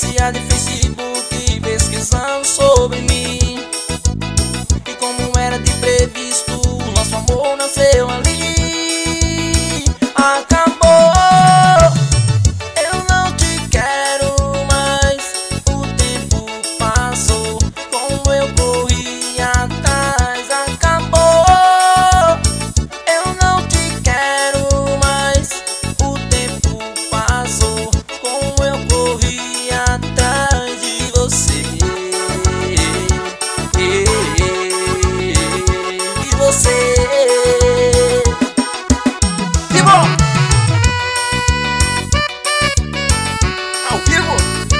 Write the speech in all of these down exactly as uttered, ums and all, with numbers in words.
Viciado em Facebook, pesquisando sobre mim. E como era de previsto, nosso amor nasceu ali. Acabou, eu não te quero mais. O tempo passou, como eu corri atrás. Acabou, eu não te quero mais. O tempo passou, como eu corri atrás de você. E você. Que bom! Ao vivo!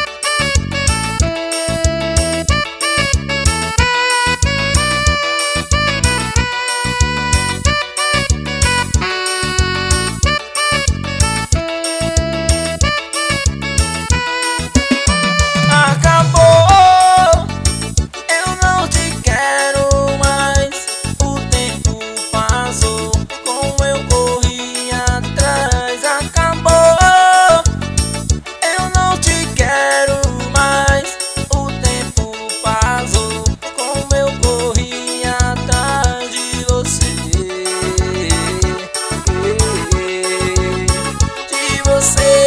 Acabou, eu não te quero mais. O tempo passou, como eu corri atrás. Acabou, eu não te quero mais. O tempo passou, como eu corri atrás de você. De você.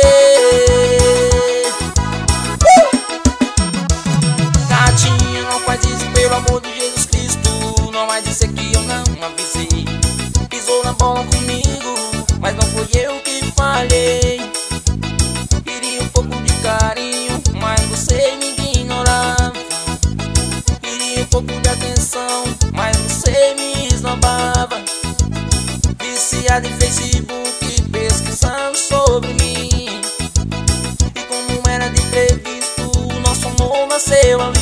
Gatinho, não faz isso, pelo amor de Jesus Cristo. Não vai dizer que eu não avisei. Pisou na bola comigo, mas não foi eu que falhei. Queria um pouco de carinho, mas você me ignorava. Queria um pouco de atenção, mas você me esnobava. Viciado em Facebook, pesquisando sobre mim. E como era de previsto, nosso amor nasceu ali.